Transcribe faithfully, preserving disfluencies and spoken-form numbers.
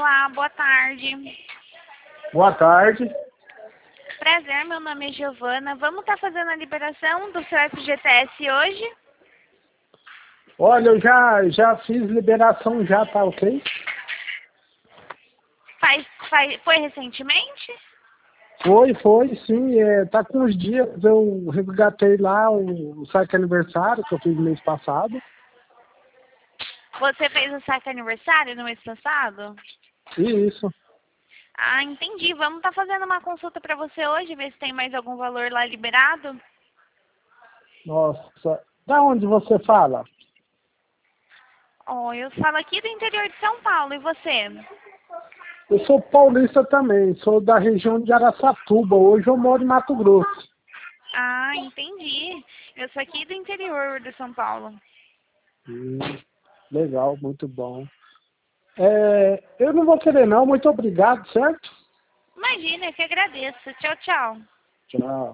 Olá, boa tarde. Boa tarde. Prazer, meu nome é Giovana. Vamos estar fazendo a liberação do seu F G T S hoje? Olha, eu já, já fiz liberação já, tá ok? Faz, faz, foi recentemente? Foi, foi, sim. É, tá com uns dias, eu resgatei lá o, o saque aniversário que eu fiz mês passado. Você fez o saque aniversário no mês passado? E isso. Ah, entendi. Vamos estar fazendo uma consulta para você hoje, ver se tem mais algum valor lá liberado. Nossa. Da onde você fala? Oh, eu falo aqui do interior de São Paulo, e você? Eu sou paulista também, sou da região de Araçatuba. Hoje eu moro em Mato Grosso. Ah, entendi. Eu sou aqui do interior de São Paulo. Hum, legal, muito bom. É, eu não vou querer não, muito obrigado, certo? Imagina, eu que agradeço. Tchau, tchau. Tchau.